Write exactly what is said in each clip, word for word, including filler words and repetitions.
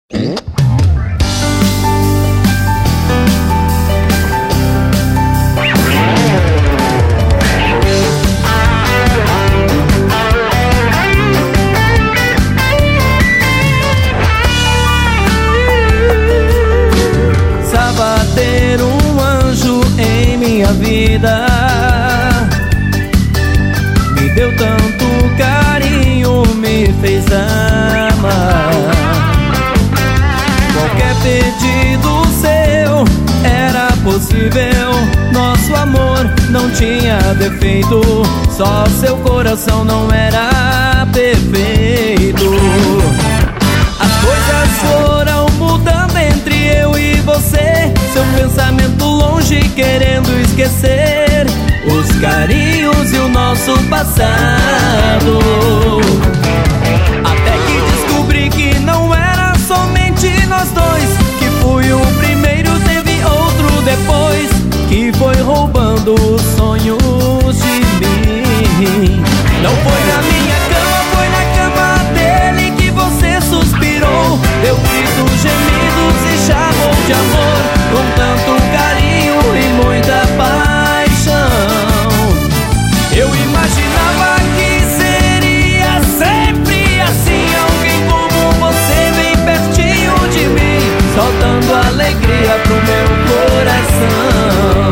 Ter um anjo em minha vida, me deu tanto carinho, me fez amar. Qualquer pedido seu era possível, nosso amor não tinha defeito, só seu coração não era perfeito. As coisas foram mudando entre eu e você, seu pensamento longe querendo esquecer os carinhos e o nosso passado. Até que descobri que não era somente nós dois, que fui o primeiro, teve outro depois, que foi roubando os sonhos de mim. Não foi na minha cama, foi na cama dele que você suspirou, deu gritos, gemidos e chamou de amor, com tanto carinho e muita paixão. Eu imaginava que seria sempre assim, alguém como você bem pertinho de mim, soltando alegria pro meu coração.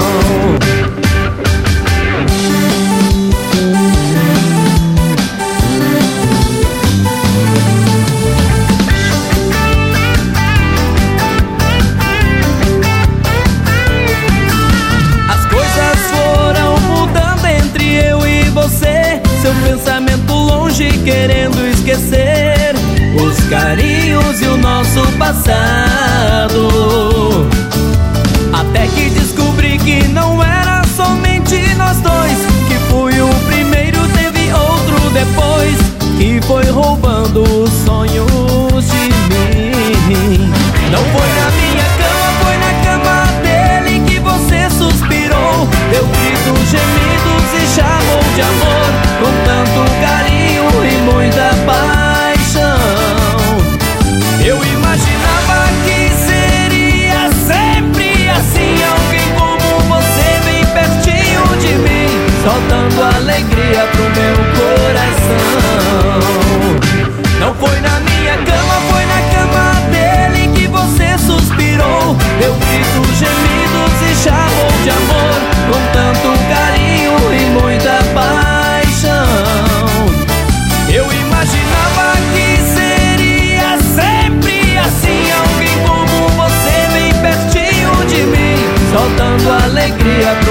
Seu pensamento longe querendo esquecer os carinhos e o nosso passado. Até que descobri que não era somente nós dois, que fui o primeiro, teve outro depois, que foi roubando os sonhos de mim. Não foi na minha cama, foi na cama dele que você suspirou, deu gritos, gemidos e chamou de amor, com tanto carinho e muita paixão. Eu imaginava que seria sempre assim, alguém como você bem pertinho de mim, soltando alegria pro meu coração. Não foi na minha cama, foi na cama dele que você suspirou, deu gritos, gemidos e chamou de amor, com tanto carinho e muita paixão. Eu imaginava que seria sempre assim, alguém como você bem pertinho de mim, soltando alegria